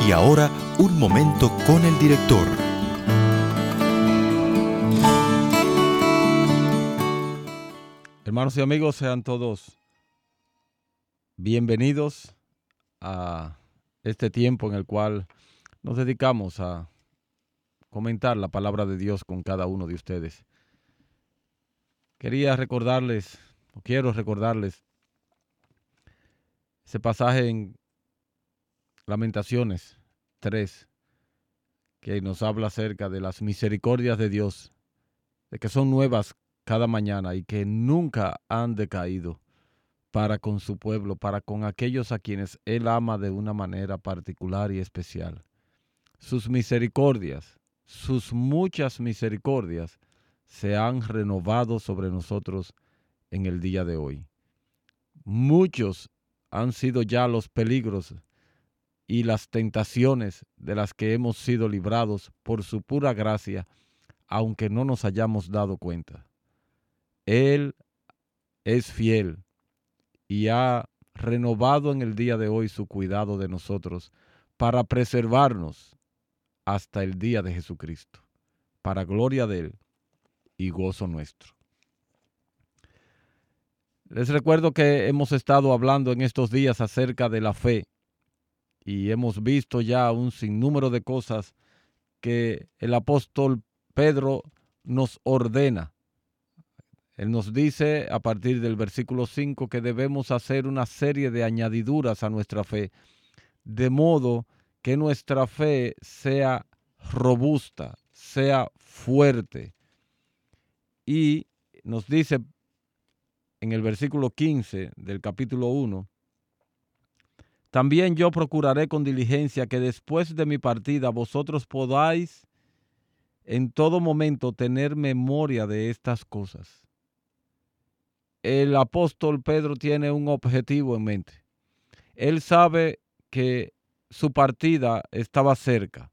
Y ahora, un momento con el director. Hermanos y amigos, sean todos bienvenidos a este tiempo en el cual nos dedicamos a comentar la palabra de Dios con cada uno de ustedes. Quiero recordarles ese pasaje en Lamentaciones 3, que nos habla acerca de las misericordias de Dios, de que son nuevas cada mañana y que nunca han decaído para con su pueblo, para con aquellos a quienes Él ama de una manera particular y especial. Sus misericordias, sus muchas misericordias, se han renovado sobre nosotros en el día de hoy. Muchos han sido ya los peligros y las tentaciones de las que hemos sido librados por su pura gracia, aunque no nos hayamos dado cuenta. Él es fiel y ha renovado en el día de hoy su cuidado de nosotros para preservarnos hasta el día de Jesucristo, para gloria de Él y gozo nuestro. Les recuerdo que hemos estado hablando en estos días acerca de la fe y hemos visto ya un sinnúmero de cosas que el apóstol Pedro nos ordena. Él nos dice a partir del versículo 5 que debemos hacer una serie de añadiduras a nuestra fe, de modo que nuestra fe sea robusta, sea fuerte. Y nos dice en el versículo 15 del capítulo 1, también yo procuraré con diligencia que después de mi partida vosotros podáis en todo momento tener memoria de estas cosas. El apóstol Pedro tiene un objetivo en mente. Él sabe que su partida estaba cerca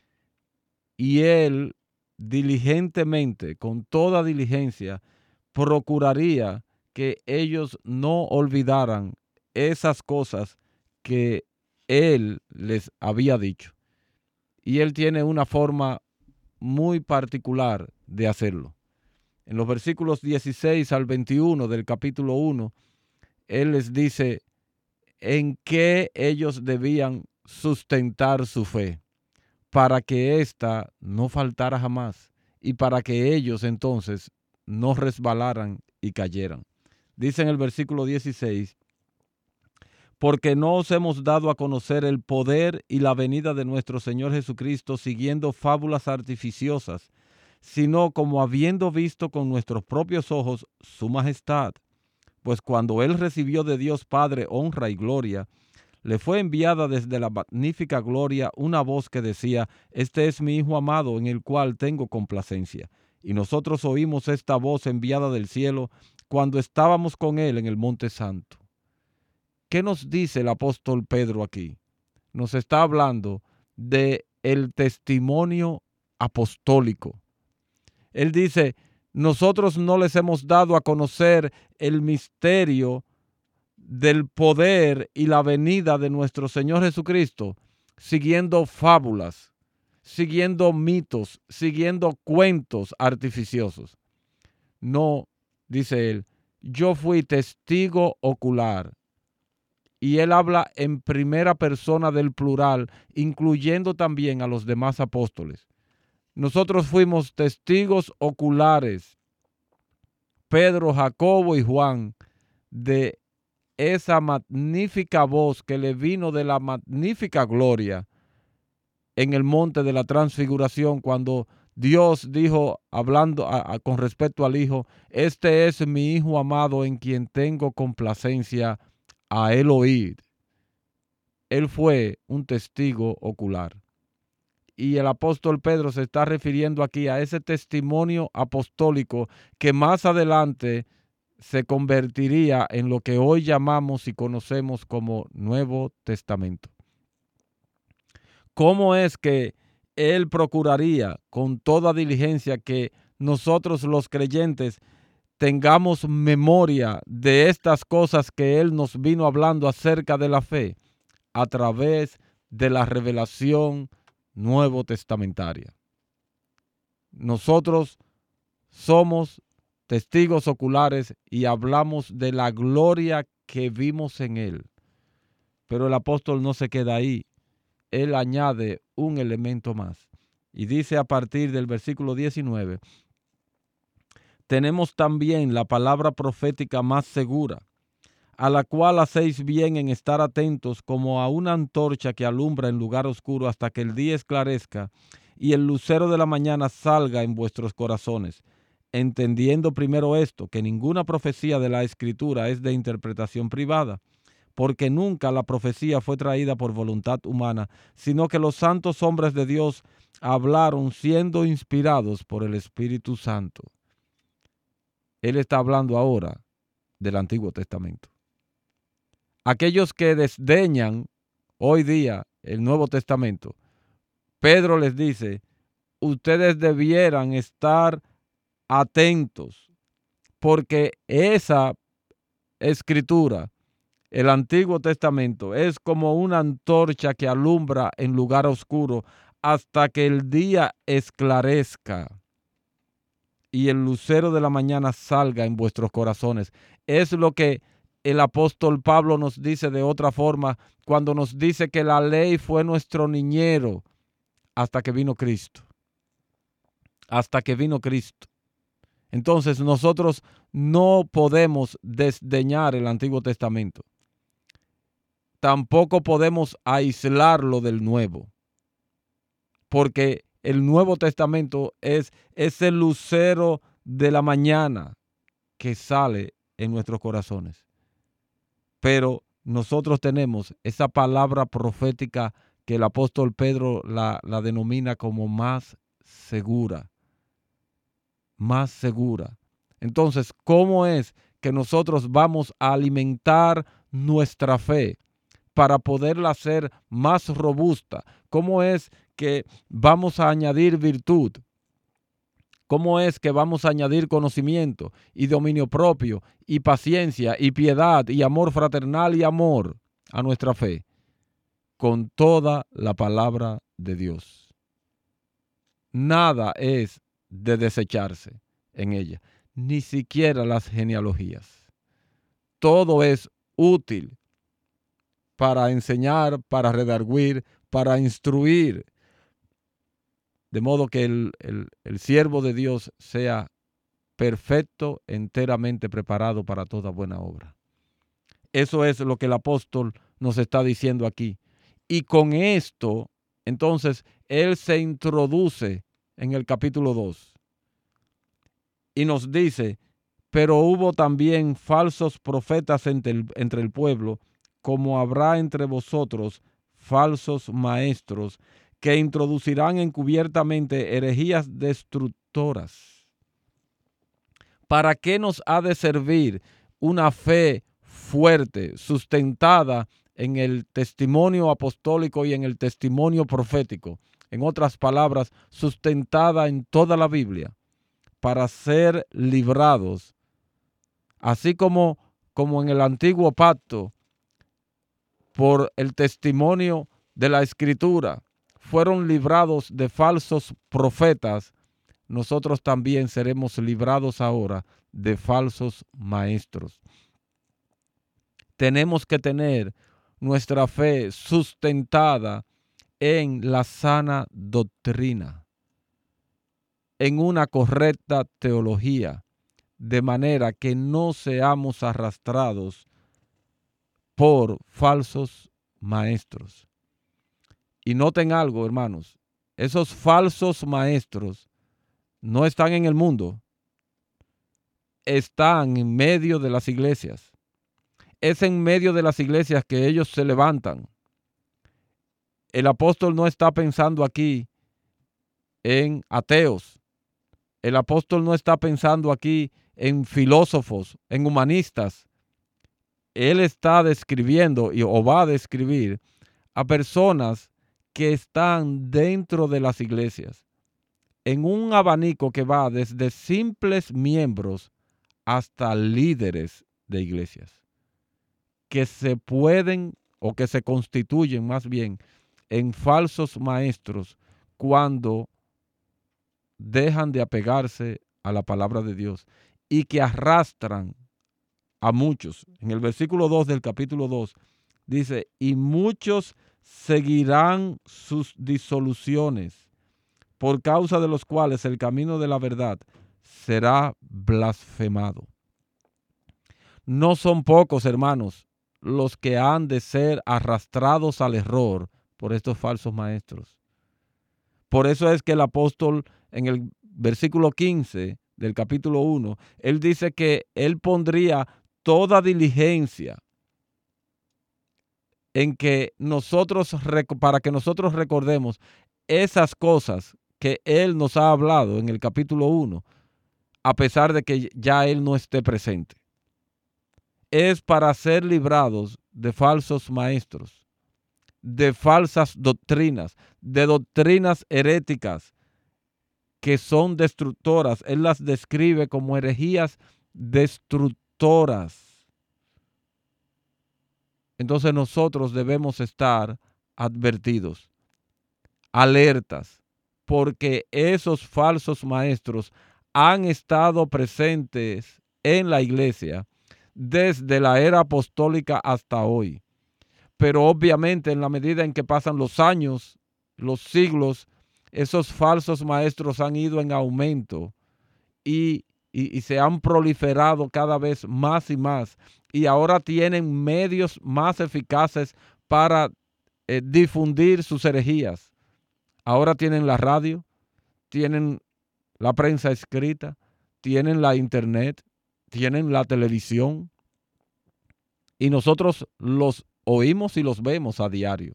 y él diligentemente, con toda diligencia, procuraría que ellos no olvidaran esas cosas que él les había dicho. Y él tiene una forma muy particular de hacerlo. En los versículos 16 al 21 del capítulo 1, él les dice en qué ellos debían sustentar su fe, para que ésta no faltara jamás y para que ellos entonces no resbalaran y cayeran. Dice en el versículo 16, porque no os hemos dado a conocer el poder y la venida de nuestro Señor Jesucristo siguiendo fábulas artificiosas, sino como habiendo visto con nuestros propios ojos su majestad. Pues cuando él recibió de Dios Padre honra y gloria, le fue enviada desde la magnífica gloria una voz que decía, este es mi Hijo amado en el cual tengo complacencia. Y nosotros oímos esta voz enviada del cielo cuando estábamos con él en el Monte Santo. ¿Qué nos dice el apóstol Pedro aquí? Nos está hablando de el testimonio apostólico. Él dice, nosotros no les hemos dado a conocer el misterio del poder y la venida de nuestro Señor Jesucristo, siguiendo fábulas, siguiendo mitos, siguiendo cuentos artificiosos. No, dice él, yo fui testigo ocular. Y él habla en primera persona del plural, incluyendo también a los demás apóstoles. Nosotros fuimos testigos oculares, Pedro, Jacobo y Juan, de esa magnífica voz que le vino de la magnífica gloria en el monte de la transfiguración, cuando Dios dijo, hablando con respecto al Hijo, este es mi Hijo amado en quien tengo complacencia, a él oíd. Él fue un testigo ocular. Y el apóstol Pedro se está refiriendo aquí a ese testimonio apostólico que más adelante se convertiría en lo que hoy llamamos y conocemos como Nuevo Testamento. ¿Cómo es que él procuraría con toda diligencia que nosotros los creyentes tengamos memoria de estas cosas que él nos vino hablando acerca de la fe? A través de la revelación nuevo testamentaria. Nosotros somos testigos oculares y hablamos de la gloria que vimos en él. Pero el apóstol no se queda ahí. Él añade un elemento más. Y dice a partir del versículo 19, tenemos también la palabra profética más segura, a la cual hacéis bien en estar atentos como a una antorcha que alumbra en lugar oscuro hasta que el día esclarezca y el lucero de la mañana salga en vuestros corazones, entendiendo primero esto, que ninguna profecía de la Escritura es de interpretación privada, porque nunca la profecía fue traída por voluntad humana, sino que los santos hombres de Dios hablaron siendo inspirados por el Espíritu Santo. Él está hablando ahora del Antiguo Testamento. Aquellos que desdeñan hoy día el Nuevo Testamento, Pedro les dice, ustedes debieran estar atentos, porque esa escritura, el Antiguo Testamento, es como una antorcha que alumbra en lugar oscuro hasta que el día esclarezca y el lucero de la mañana salga en vuestros corazones. Es lo que el apóstol Pablo nos dice de otra forma cuando nos dice que la ley fue nuestro niñero hasta que vino Cristo. Hasta que vino Cristo. Entonces nosotros no podemos desdeñar el Antiguo Testamento. Tampoco podemos aislarlo del Nuevo. Porque el Nuevo Testamento es ese lucero de la mañana que sale en nuestros corazones. Pero nosotros tenemos esa palabra profética que el apóstol Pedro la denomina como más segura. Más segura. Entonces, ¿cómo es que nosotros vamos a alimentar nuestra fe para poderla hacer más robusta? ¿Cómo es que vamos a añadir virtud? ¿Cómo es que vamos a añadir conocimiento y dominio propio y paciencia y piedad y amor fraternal y amor a nuestra fe? Con toda la palabra de Dios. Nada es de desecharse en ella, ni siquiera las genealogías. Todo es útil para enseñar, para redarguir, para instruir, de modo que el siervo de Dios sea perfecto, enteramente preparado para toda buena obra. Eso es lo que el apóstol nos está diciendo aquí. Y con esto, entonces, él se introduce en el capítulo 2 y nos dice, pero hubo también falsos profetas entre el pueblo, como habrá entre vosotros falsos maestros, que introducirán encubiertamente herejías destructoras. ¿Para qué nos ha de servir una fe fuerte, sustentada en el testimonio apostólico y en el testimonio profético? En otras palabras, sustentada en toda la Biblia, para ser librados, así como en el antiguo pacto, por el testimonio de la Escritura, fueron librados de falsos profetas. Nosotros también seremos librados ahora de falsos maestros. Tenemos que tener nuestra fe sustentada en la sana doctrina, en una correcta teología, de manera que no seamos arrastrados por falsos maestros. Y noten algo, hermanos, esos falsos maestros no están en el mundo, están en medio de las iglesias. Es en medio de las iglesias que ellos se levantan. El apóstol no está pensando aquí en ateos. El apóstol no está pensando aquí en filósofos, en humanistas. Él está describiendo o va a describir a personas que están dentro de las iglesias, en un abanico que va desde simples miembros hasta líderes de iglesias, que se pueden o que se constituyen más bien en falsos maestros cuando dejan de apegarse a la palabra de Dios y que arrastran a muchos. En el versículo 2 del capítulo 2 dice, y muchos seguirán sus disoluciones, por causa de los cuales el camino de la verdad será blasfemado. No son pocos, hermanos, los que han de ser arrastrados al error por estos falsos maestros. Por eso es que el apóstol en el versículo 15 del capítulo 1, él dice que él pondría toda diligencia en que nosotros, para que nosotros recordemos esas cosas que él nos ha hablado en el capítulo 1, a pesar de que ya él no esté presente. Es para ser librados de falsos maestros, de falsas doctrinas, de doctrinas heréticas que son destructoras. Él las describe como herejías destructoras. Entonces nosotros debemos estar advertidos, alertas, porque esos falsos maestros han estado presentes en la iglesia desde la era apostólica hasta hoy. Pero obviamente en la medida en que pasan los años, los siglos, esos falsos maestros han ido en aumento y se han proliferado cada vez más y más. Y ahora tienen medios más eficaces para difundir sus herejías. Ahora tienen la radio, tienen la prensa escrita, tienen la internet, tienen la televisión. Y nosotros los oímos y los vemos a diario.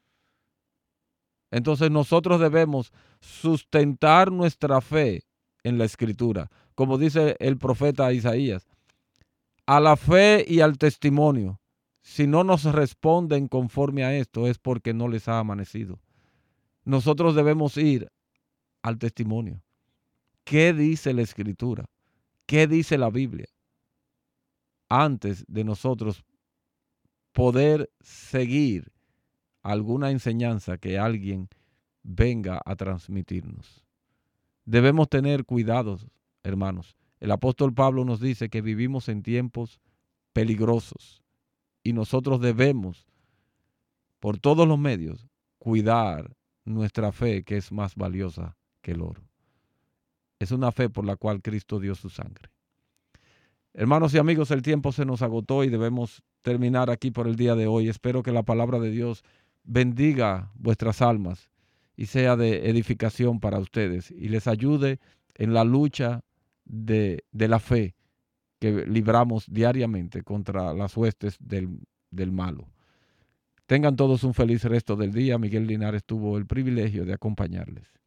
Entonces nosotros debemos sustentar nuestra fe en la Escritura, como dice el profeta Isaías, a la fe y al testimonio. Si no nos responden conforme a esto, es porque no les ha amanecido. Nosotros debemos ir al testimonio. ¿Qué dice la Escritura? ¿Qué dice la Biblia? Antes de nosotros poder seguir alguna enseñanza que alguien venga a transmitirnos. Debemos tener cuidados, hermanos. El apóstol Pablo nos dice que vivimos en tiempos peligrosos y nosotros debemos, por todos los medios, cuidar nuestra fe, que es más valiosa que el oro. Es una fe por la cual Cristo dio su sangre. Hermanos y amigos, el tiempo se nos agotó y debemos terminar aquí por el día de hoy. Espero que la palabra de Dios bendiga vuestras almas y sea de edificación para ustedes y les ayude en la lucha de la fe que libramos diariamente contra las huestes del malo. Tengan todos un feliz resto del día. Miguel Linares tuvo el privilegio de acompañarles.